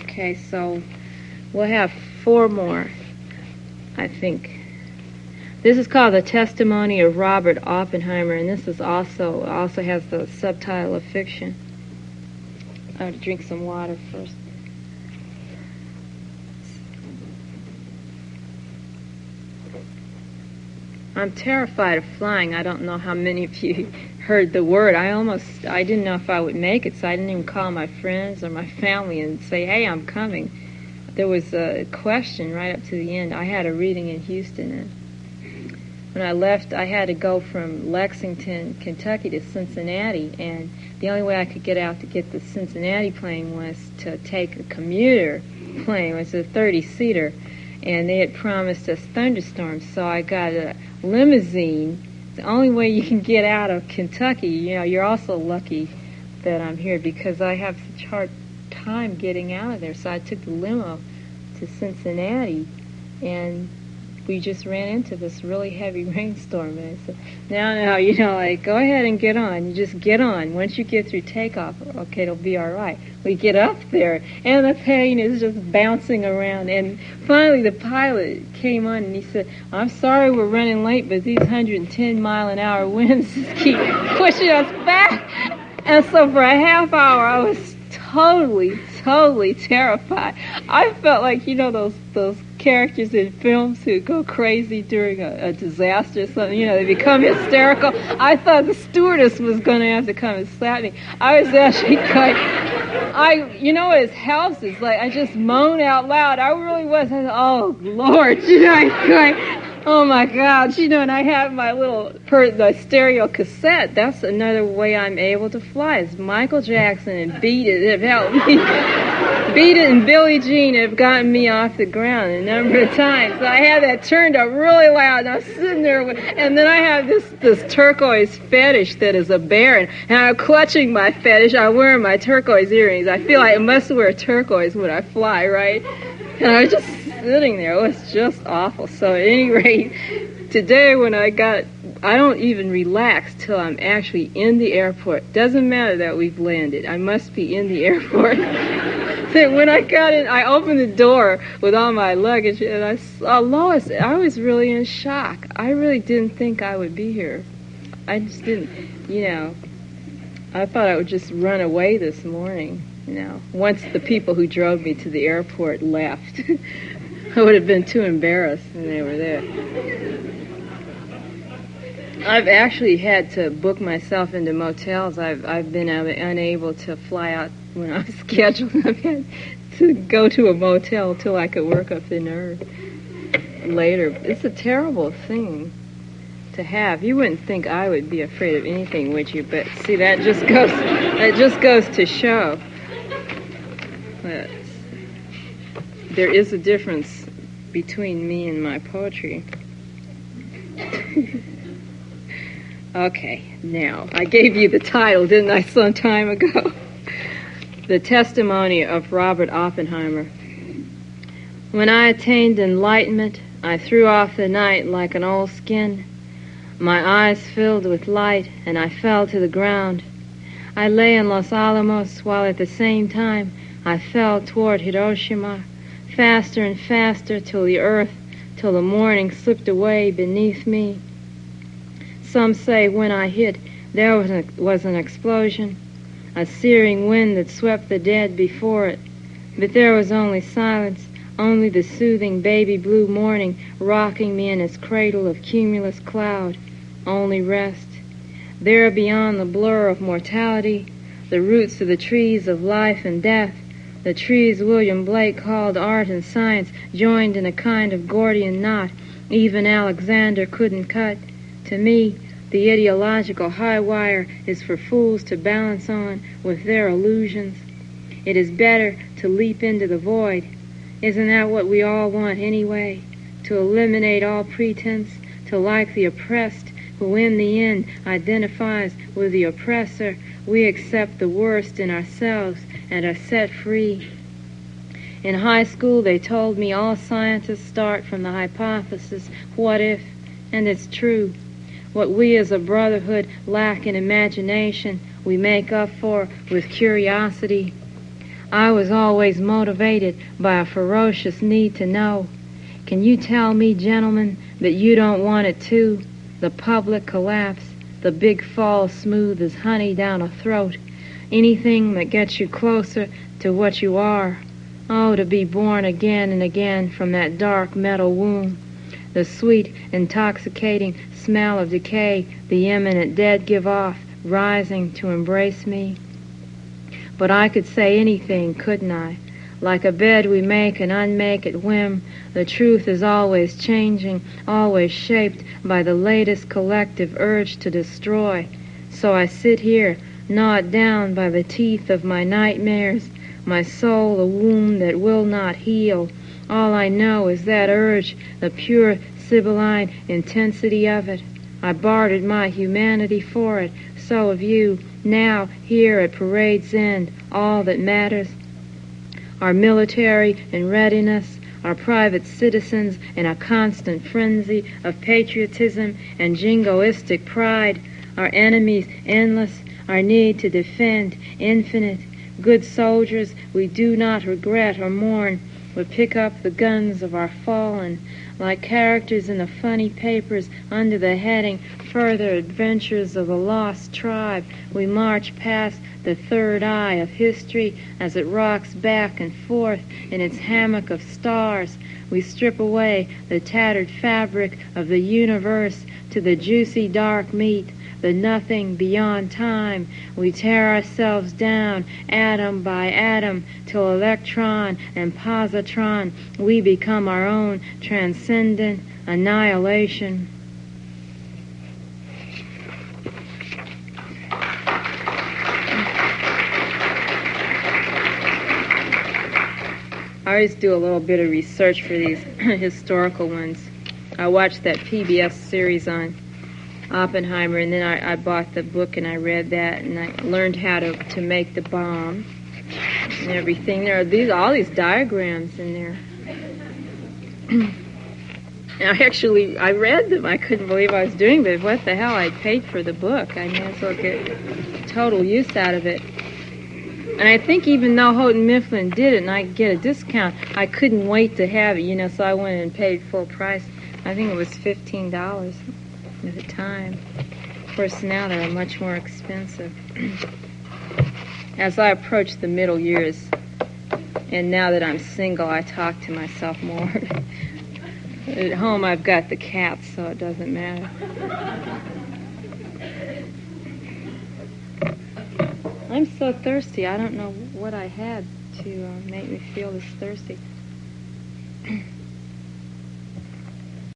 Okay, so we'll have 4 more, I think. This is called The Testimony of Robert Oppenheimer, and this is also has the subtitle of fiction. I have to drink some water first. I'm terrified of flying. I don't know how many of you heard the word. I didn't know if I would make it, so I didn't even call my friends or my family and say, hey, I'm coming. There was a question right up to the end. I had a reading in Houston, and when I left, I had to go from Lexington, Kentucky to Cincinnati, and the only way I could get out to get the Cincinnati plane was to take a commuter plane. It was a 30-seater, and they had promised us thunderstorms, so I got a limousine. The only way you can get out of Kentucky. You're also lucky that I'm here because I have such a hard time getting out of there. So I took the limo to Cincinnati, and we just ran into this really heavy rainstorm. And I said, now, go ahead and get on. You just get on. Once you get through takeoff, okay, it'll be all right. We get up there, and the plane is just bouncing around. And finally, the pilot came on, and he said, I'm sorry we're running late, but these 110-mile-an-hour winds just keep pushing us back. And so for a half hour, I was totally terrified. I felt like, those characters in films who go crazy during a disaster or something, they become hysterical. I thought the stewardess was going to have to come and slap me. I was actually what helps is I just moan out loud. I really was. I said, oh, Lord, oh my God, and I have my little the stereo cassette. That's another way I'm able to fly. It's Michael Jackson and Beat It have helped me. Beat It and Billie Jean have gotten me off the ground a number of times. So I had that turned up really loud, and I was sitting there, and then I have this turquoise fetish that is a bear, and I'm clutching my fetish. I'm wearing my turquoise earrings. I feel like I must wear turquoise when I fly, right? And I was just sitting there. It was just awful. So at any rate, today I don't even relax till I'm actually in the airport. Doesn't matter that we've landed. I must be in the airport. So when I got in, I opened the door with all my luggage, and I saw Lois. I was really in shock. I really didn't think I would be here. I just didn't, I thought I would just run away this morning. Once the people who drove me to the airport left, I would have been too embarrassed when they were there. I've actually had to book myself into motels. I've been unable to fly out when I was scheduled. I've had to go to a motel till I could work up the nerve later. It's a terrible thing to have. You wouldn't think I would be afraid of anything, would you? But see, that just goes to show. But there is a difference between me and my poetry. Okay, now, I gave you the title, didn't I, some time ago? The Testimony of Robert Oppenheimer. When I attained enlightenment, I threw off the night like an old skin. My eyes filled with light, and I fell to the ground. I lay in Los Alamos, while at the same time I fell toward Hiroshima, faster and faster till the morning slipped away beneath me. Some say when I hit, there was an explosion, a searing wind that swept the dead before it. But there was only silence, only the soothing baby blue morning rocking me in its cradle of cumulus cloud, only rest. There beyond the blur of mortality, the roots of the trees of life and death, the trees William Blake called art and science, joined in a kind of Gordian knot even Alexander couldn't cut. To me, the ideological high wire is for fools to balance on with their illusions. It is better to leap into the void. Isn't that what we all want anyway? To eliminate all pretense, to like the oppressed, who in the end identifies with the oppressor. We accept the worst in ourselves and are set free. In high school, they told me all scientists start from the hypothesis, what if? And it's true. What we as a brotherhood lack in imagination, we make up for with curiosity. I was always motivated by a ferocious need to know. Can you tell me, gentlemen, that you don't want it too? The public collapse, the big fall smooth as honey down a throat, anything that gets you closer to what you are. Oh, to be born again and again from that dark metal womb. The sweet, intoxicating smell of decay the imminent dead give off, rising to embrace me. But I could say anything, couldn't I? Like a bed we make and unmake at whim, the truth is always changing, always shaped by the latest collective urge to destroy. So I sit here, gnawed down by the teeth of my nightmares, my soul a wound that will not heal. All I know is that urge, the pure sibylline intensity of it. I bartered my humanity for it, so have you. Now, here at parade's end, all that matters, our military in readiness, our private citizens in a constant frenzy of patriotism and jingoistic pride, our enemies endless, our need to defend infinite. Good soldiers we do not regret or mourn, we pick up the guns of our fallen, like characters in the funny papers under the heading Further Adventures of the Lost Tribe. We march past the third eye of history as it rocks back and forth in its hammock of stars. We strip away the tattered fabric of the universe to the juicy dark meat, the nothing beyond time. We tear ourselves down atom by atom till electron and positron we become our own transcendent annihilation. I always do a little bit of research for these historical ones. I watched that PBS series on Oppenheimer, and then I bought the book and I read that, and I learned how to make the bomb and everything. There are all these diagrams in there. And I read them. I couldn't believe I was doing this. What the hell? I paid for the book. I may as well get total use out of it. And I think even though Houghton Mifflin did it and I get a discount, I couldn't wait to have it, so I went and paid full price. I think it was $15 at the time. Of course, now they're much more expensive. As I approach the middle years, and now that I'm single, I talk to myself more. At home, I've got the cats, so it doesn't matter. I'm so thirsty. I don't know what I had to make me feel this thirsty.